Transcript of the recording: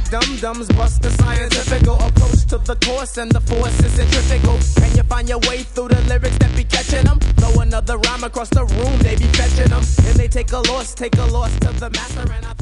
like dum-dums, bust the scientifical approach to the course, and the force is centrifugal. Can you find your way through the lyrics that be catching them? Throw another rhyme across the room, they be fetching them. And they take a loss to the master, and I